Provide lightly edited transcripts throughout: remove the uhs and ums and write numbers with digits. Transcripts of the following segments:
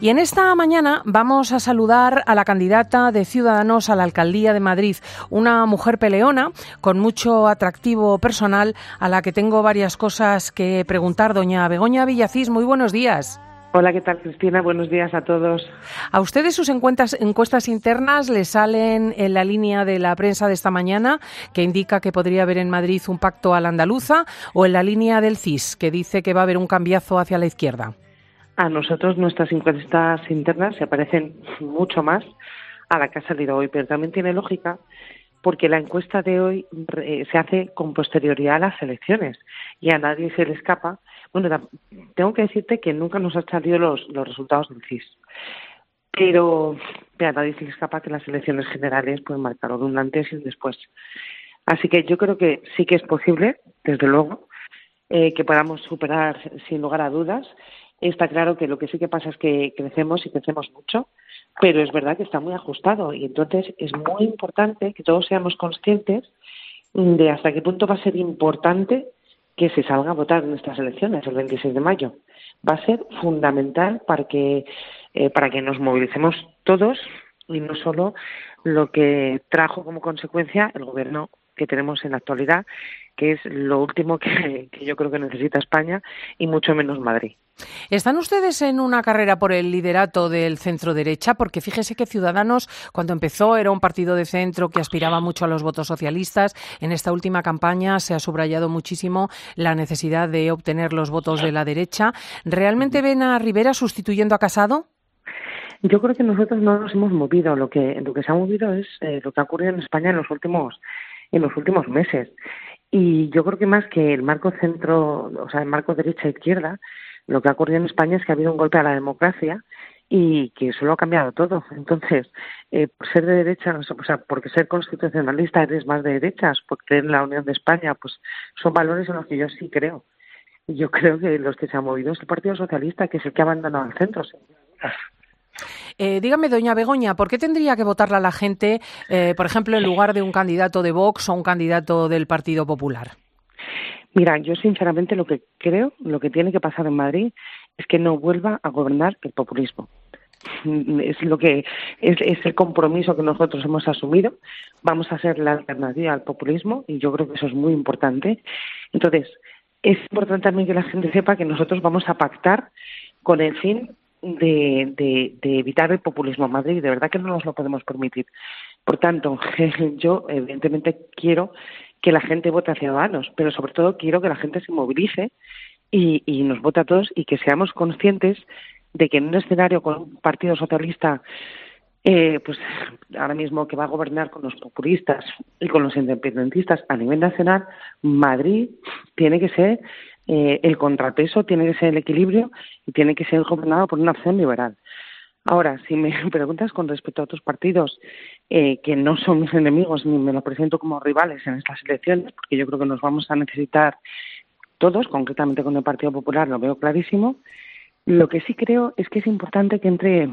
Y en esta mañana vamos a saludar a la candidata de Ciudadanos a la Alcaldía de Madrid, una mujer peleona con mucho atractivo personal a la que tengo varias cosas que preguntar. Doña Begoña Villacís, muy buenos días. Hola, ¿qué tal, Cristina? Buenos días a todos. ¿A ustedes sus encuestas internas les salen en la línea de la prensa de esta mañana, que indica que podría haber en Madrid un pacto a la andaluza, o en la línea del CIS, que dice que va a haber un cambiazo hacia la izquierda? A nosotros nuestras encuestas internas se parecen mucho más a la que ha salido hoy, pero también tiene lógica porque la encuesta de hoy se hace con posterioridad a las elecciones y a nadie se le escapa. Bueno, tengo que decirte que nunca nos han salido los resultados del CIS, pero a nadie se le escapa que las elecciones generales pueden marcar un antes y un después. Así que yo creo que sí que es posible, desde luego, que podamos superar sin lugar a dudas. Está claro que lo que sí que pasa es que crecemos y crecemos mucho, pero es verdad que está muy ajustado y entonces es muy importante que todos seamos conscientes de hasta qué punto va a ser importante que se salga a votar en estas elecciones el 26 de mayo. Va a ser fundamental para que nos movilicemos todos y no solo lo que trajo como consecuencia el gobierno que tenemos en la actualidad, que es lo último que yo creo que necesita España y mucho menos Madrid. ¿Están ustedes en una carrera por el liderato del centro-derecha? Porque fíjese que Ciudadanos, cuando empezó, era un partido de centro que aspiraba mucho a los votos socialistas. En esta última campaña se ha subrayado muchísimo la necesidad de obtener los votos de la derecha. ¿Realmente ven a Rivera sustituyendo a Casado? Yo creo que nosotros no nos hemos movido. Lo que se ha movido es lo que ha ocurrido en España en los últimos meses. Y yo creo que más que el marco centro, o sea, el marco derecha-izquierda, lo que ha ocurrido en España es que ha habido un golpe a la democracia y que eso lo ha cambiado todo. Entonces, por ser de derechas, o sea, porque ser constitucionalista eres más de derechas, porque creer en la Unión de España, pues son valores en los que yo sí creo. Y yo creo que los que se han movido es el Partido Socialista, que es el que ha abandonado el centro. Dígame, doña Begoña, ¿por qué tendría que votarla la gente, por ejemplo, en lugar de un candidato de Vox o un candidato del Partido Popular? Mira, yo sinceramente lo que creo, lo que tiene que pasar en Madrid es que no vuelva a gobernar el populismo. Es lo que es el compromiso que nosotros hemos asumido. Vamos a ser la alternativa al populismo y yo creo que eso es muy importante. Entonces, es importante también que la gente sepa que nosotros vamos a pactar con el fin de evitar el populismo en Madrid. De verdad que no nos lo podemos permitir. Por tanto, yo evidentemente quiero que la gente vote a Ciudadanos, pero sobre todo quiero que la gente se movilice y nos vote a todos y que seamos conscientes de que en un escenario con un partido socialista pues ahora mismo que va a gobernar con los populistas y con los independentistas a nivel nacional, Madrid tiene que ser el contrapeso, tiene que ser el equilibrio y tiene que ser gobernado por una opción liberal. Ahora, si me preguntas con respecto a otros partidos que no son mis enemigos ni me los presento como rivales en estas elecciones, porque yo creo que nos vamos a necesitar todos, concretamente con el Partido Popular, lo veo clarísimo. Lo que sí creo es que es importante que entre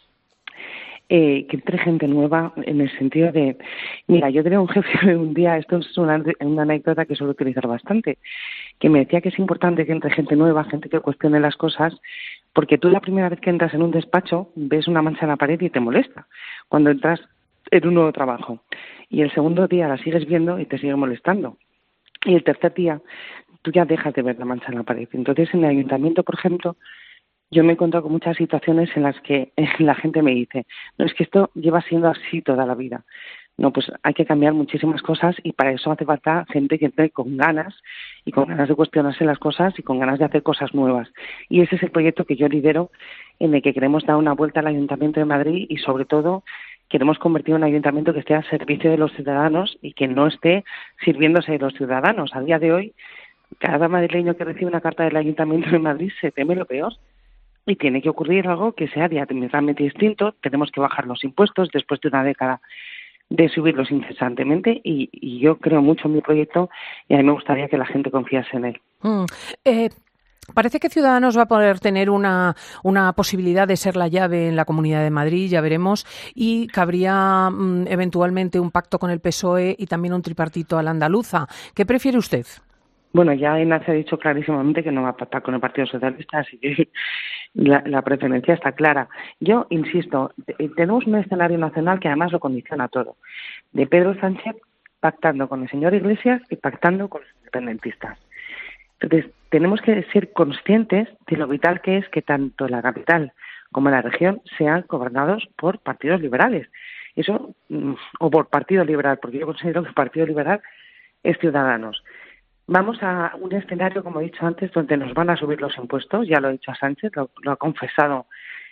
gente nueva en el sentido de... Mira, yo tenía un jefe un día, esto es una anécdota que suelo utilizar bastante, que me decía que es importante que entre gente nueva, gente que cuestione las cosas, porque tú la primera vez que entras en un despacho ves una mancha en la pared y te molesta cuando entras en un nuevo trabajo. Y el segundo día la sigues viendo y te sigue molestando. Y el tercer día tú ya dejas de ver la mancha en la pared. Entonces, en el ayuntamiento, por ejemplo, yo me he encontrado con muchas situaciones en las que la gente me dice, no, es que esto lleva siendo así toda la vida. No, pues hay que cambiar muchísimas cosas y para eso hace falta gente que entre con ganas y con ganas de cuestionarse las cosas y con ganas de hacer cosas nuevas. Y ese es el proyecto que yo lidero, en el que queremos dar una vuelta al Ayuntamiento de Madrid y sobre todo queremos convertir un ayuntamiento que esté al servicio de los ciudadanos y que no esté sirviéndose de los ciudadanos. A día de hoy, cada madrileño que recibe una carta del Ayuntamiento de Madrid se teme lo peor. Y tiene que ocurrir algo que sea diametralmente distinto. Tenemos que bajar los impuestos después de una década de subirlos incesantemente y yo creo mucho en mi proyecto y a mí me gustaría que la gente confiase en él. Parece que Ciudadanos va a poder tener una posibilidad de ser la llave en la Comunidad de Madrid, ya veremos, y cabría eventualmente un pacto con el PSOE y también un tripartito a la andaluza. ¿Qué prefiere usted? Bueno, ya Ignacio ha dicho clarísimamente que no va a pactar con el Partido Socialista, así que la preferencia está clara. Yo insisto, tenemos un escenario nacional que además lo condiciona todo, de Pedro Sánchez pactando con el señor Iglesias y pactando con los independentistas. Entonces, tenemos que ser conscientes de lo vital que es que tanto la capital como la región sean gobernados por partidos liberales. Eso, o por Partido Liberal, porque yo considero que el Partido Liberal es Ciudadanos. Vamos a un escenario, como he dicho antes, donde nos van a subir los impuestos, ya lo ha dicho Sánchez, lo ha confesado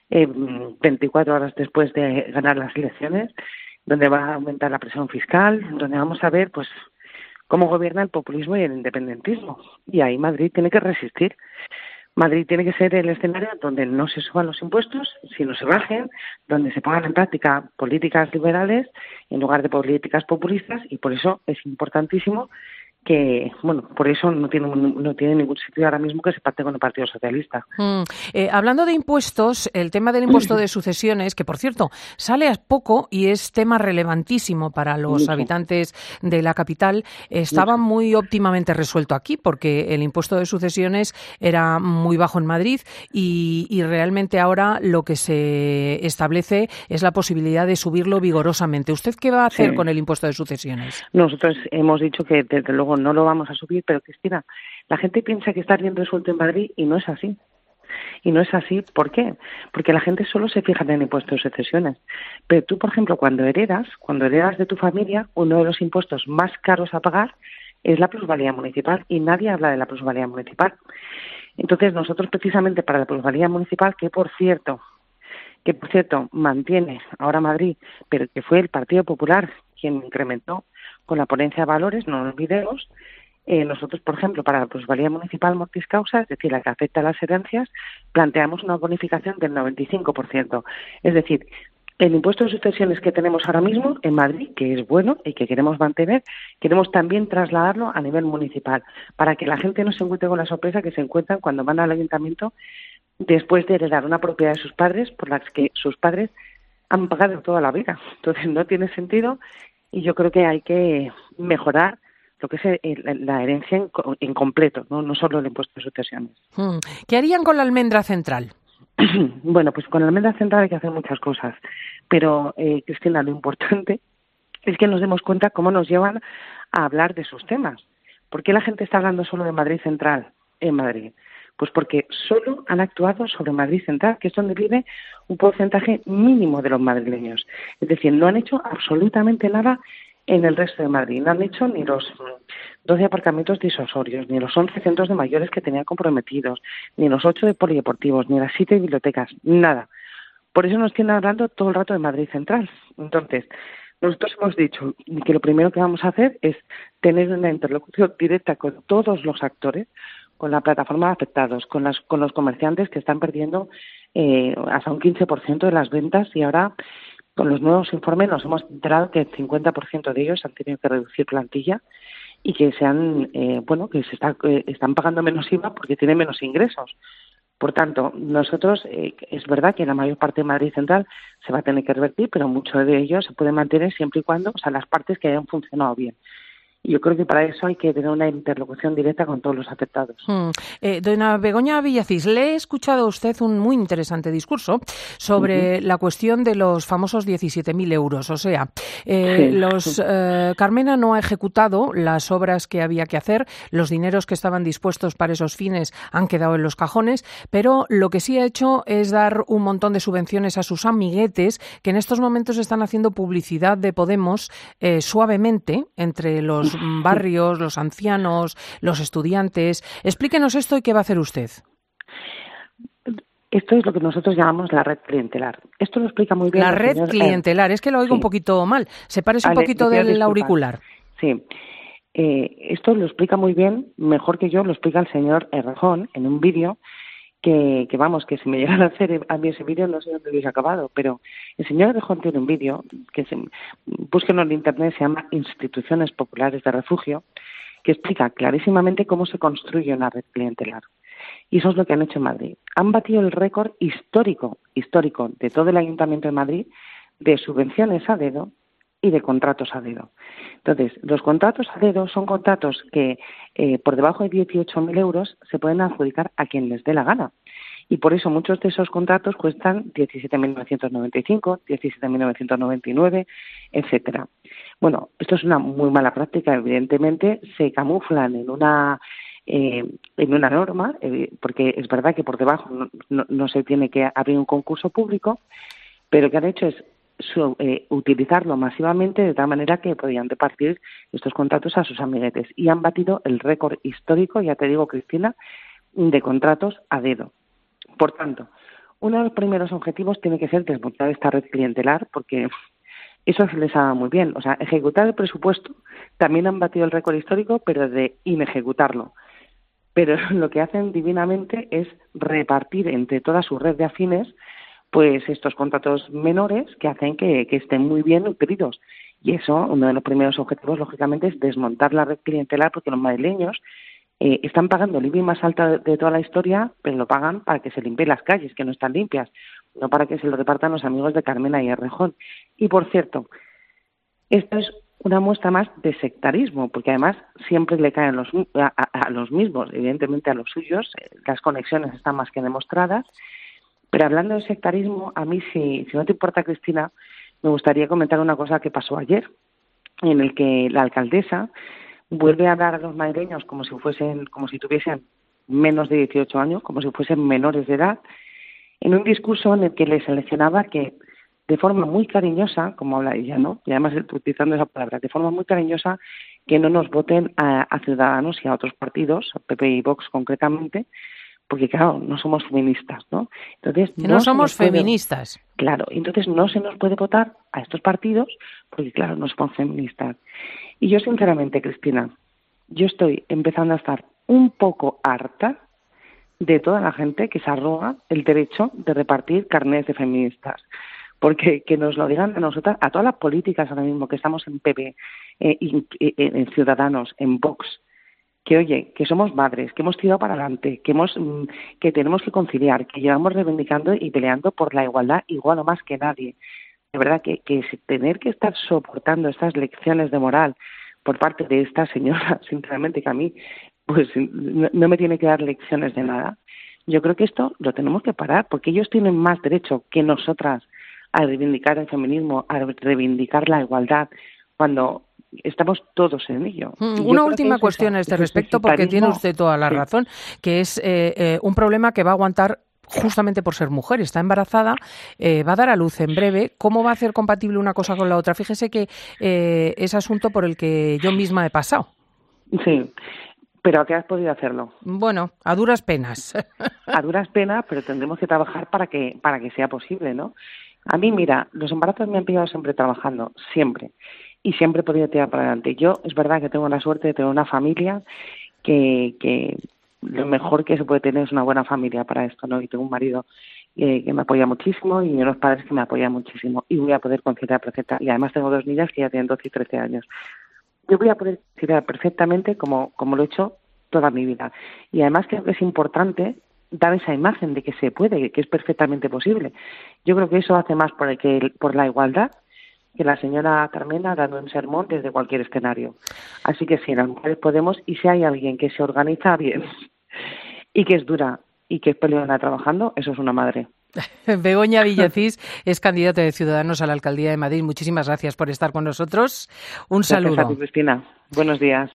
24 horas después de ganar las elecciones, donde va a aumentar la presión fiscal, donde vamos a ver pues cómo gobierna el populismo y el independentismo. Y ahí Madrid tiene que resistir. Madrid tiene que ser el escenario donde no se suban los impuestos, sino se bajen, donde se pongan en práctica políticas liberales en lugar de políticas populistas, y por eso es importantísimo que, bueno, por eso no tiene ningún sitio ahora mismo que se pacte con el Partido Socialista. Hablando de impuestos, el tema del impuesto de sucesiones, que por cierto sale a poco y es tema relevantísimo para los habitantes de la capital, estaba muy óptimamente resuelto aquí, porque el impuesto de sucesiones era muy bajo en Madrid y realmente ahora lo que se establece es la posibilidad de subirlo vigorosamente. ¿Usted qué va a hacer con el impuesto de sucesiones? Nosotros hemos dicho que desde luego no lo vamos a subir, pero Cristina, la gente piensa que está bien resuelto en Madrid y no es así. Y no es así, ¿por qué? Porque la gente solo se fija en el impuesto de sucesiones. Pero tú, por ejemplo, cuando heredas de tu familia, uno de los impuestos más caros a pagar es la plusvalía municipal, y nadie habla de la plusvalía municipal. Entonces, nosotros precisamente para la plusvalía municipal, que por cierto mantiene ahora Madrid, pero que fue el Partido Popular quien incrementó con la ponencia de valores, no lo olvidemos. Nosotros, por ejemplo, para la plusvalía municipal mortis causa, es decir, la que afecta a las herencias, planteamos una bonificación del 95%. Es decir, el impuesto de sucesiones que tenemos ahora mismo en Madrid, que es bueno y que queremos mantener, queremos también trasladarlo a nivel municipal, para que la gente no se encuentre con la sorpresa que se encuentran cuando van al ayuntamiento después de heredar una propiedad de sus padres por las que sus padres han pagado toda la vida. Entonces no tiene sentido, y yo creo que hay que mejorar lo que es la herencia en completo, no solo el impuesto de sucesiones. ¿Qué harían con la almendra central? Bueno, pues con la almendra central hay que hacer muchas cosas, pero Cristina, lo importante es que nos demos cuenta cómo nos llevan a hablar de sus temas. ¿Por qué la gente está hablando solo de Madrid Central en Madrid? Pues porque solo han actuado sobre Madrid Central, que es donde vive un porcentaje mínimo de los madrileños. Es decir, no han hecho absolutamente nada en el resto de Madrid. No han hecho ni los 12 aparcamientos disuasorios, ni los 11 centros de mayores que tenían comprometidos, ni los 8 de polideportivos, ni las 7 bibliotecas, nada. Por eso nos tienen hablando todo el rato de Madrid Central. Entonces, nosotros hemos dicho que lo primero que vamos a hacer es tener una interlocución directa con todos los actores, con la plataforma de afectados, con los comerciantes que están perdiendo hasta un 15% de las ventas, y ahora con los nuevos informes nos hemos enterado que el 50% de ellos han tenido que reducir plantilla y que están pagando menos IVA porque tienen menos ingresos. Por tanto, nosotros, es verdad que en la mayor parte de Madrid Central se va a tener que revertir, pero mucho de ello se puede mantener siempre y cuando, las partes que hayan funcionado bien. Y yo creo que para eso hay que tener una interlocución directa con todos los afectados. Doña Begoña Villacís, le he escuchado a usted un muy interesante discurso sobre la cuestión de los famosos 17.000 euros. O sea, Carmena no ha ejecutado las obras que había que hacer, los dineros que estaban dispuestos para esos fines han quedado en los cajones, pero lo que sí ha hecho es dar un montón de subvenciones a sus amiguetes que en estos momentos están haciendo publicidad de Podemos suavemente entre los barrios, los ancianos, los estudiantes. Explíquenos esto y qué va a hacer usted. Esto es lo que nosotros llamamos la red clientelar. Esto lo explica muy bien. La red clientelar, es que lo oigo un poquito mal. Sepárese un poquito del auricular. Sí. Esto lo explica muy bien, mejor que yo, lo explica el señor Errejón en un vídeo que si me llegan a hacer a mí ese vídeo no sé dónde hubiese acabado, pero el señor Errejón tiene un vídeo búsquenlo en internet, se llama Instituciones Populares de Refugio, que explica clarísimamente cómo se construye una red clientelar. Y eso es lo que han hecho en Madrid. Han batido el récord histórico de todo el Ayuntamiento de Madrid de subvenciones a dedo y de contratos a dedo. Entonces, los contratos a dedo son contratos que por debajo de 18.000 euros se pueden adjudicar a quien les dé la gana. Y por eso muchos de esos contratos cuestan 17.995, 17.999, etcétera. Bueno, esto es una muy mala práctica, evidentemente, se camuflan en una norma, porque es verdad que por debajo no se tiene que abrir un concurso público, pero que han hecho es utilizarlo masivamente de tal manera que podían repartir estos contratos a sus amiguetes y han batido el récord histórico, ya te digo, Cristina, de contratos a dedo. Por tanto, uno de los primeros objetivos tiene que ser desmontar esta red clientelar porque eso se les ha dado muy bien. O sea, ejecutar el presupuesto, también han batido el récord histórico, pero de inejecutarlo. Pero lo que hacen divinamente es repartir entre toda su red de afines pues estos contratos menores que hacen que estén muy bien nutridos. Y eso, uno de los primeros objetivos, lógicamente, es desmontar la red clientelar porque los madrileños están pagando el IBI más alto de toda la historia, pero lo pagan para que se limpien las calles, que no están limpias, no para que se lo repartan los amigos de Carmena y Errejón. Y, por cierto, esto es una muestra más de sectarismo, porque además siempre le caen a los mismos, evidentemente a los suyos, las conexiones están más que demostradas. Pero hablando de sectarismo, a mí, si no te importa, Cristina, me gustaría comentar una cosa que pasó ayer, en el que la alcaldesa vuelve a hablar a los madrileños como si tuviesen menos de 18 años, como si fuesen menores de edad, en un discurso en el que les seleccionaba que de forma muy cariñosa, como habla ella, ¿no? Y además utilizando esa palabra, de forma muy cariñosa, que no nos voten a Ciudadanos y a otros partidos, a PP y Vox concretamente, porque claro, no somos feministas, ¿no? Entonces no somos feministas. Claro, entonces no se nos puede votar a estos partidos porque claro, no somos feministas. Y yo sinceramente, Cristina, yo estoy empezando a estar un poco harta de toda la gente que se arroga el derecho de repartir carnets de feministas. Porque que nos lo digan a nosotras, a todas las políticas ahora mismo que estamos en PP, en Ciudadanos, en Vox, que oye, que somos madres, que hemos tirado para adelante, que tenemos que conciliar, que llevamos reivindicando y peleando por la igualdad igual o más que nadie. De verdad que tener que estar soportando estas lecciones de moral por parte de esta señora, sinceramente que a mí pues no me tiene que dar lecciones de nada. Yo creo que esto lo tenemos que parar porque ellos tienen más derecho que nosotras a reivindicar el feminismo, a reivindicar la igualdad, cuando estamos todos en ello. Una última cuestión a este respecto, porque tiene usted toda la razón, que es un problema que va a aguantar justamente por ser mujer. Está embarazada, va a dar a luz en breve. ¿Cómo va a hacer compatible una cosa con la otra? Fíjese que es asunto por el que yo misma he pasado. Sí, pero ¿a qué has podido hacerlo? Bueno, a duras penas. A duras penas, pero tendremos que trabajar para que sea posible, ¿no? A mí, mira, los embarazos me han pillado siempre trabajando, siempre. Y siempre he podido tirar para adelante. Yo, es verdad que tengo la suerte de tener una familia que lo mejor que se puede tener es una buena familia para esto, ¿no? Y tengo un marido que me apoya muchísimo y unos padres que me apoyan muchísimo. Y voy a poder conciliar perfecta. Y además tengo 2 niñas que ya tienen 12 y 13 años. Yo voy a poder conciliar perfectamente como lo he hecho toda mi vida. Y además creo que es importante dar esa imagen de que se puede, que es perfectamente posible. Yo creo que eso hace más por la igualdad que la señora Carmena dando un sermón desde cualquier escenario. Así que sí, las mujeres podemos, y si hay alguien que se organiza bien y que es dura y que es peleona trabajando, eso es una madre. Begoña Villacís es candidata de Ciudadanos a la Alcaldía de Madrid. Muchísimas gracias por estar con nosotros. Un saludo. Gracias a ti, Cristina. Buenos días.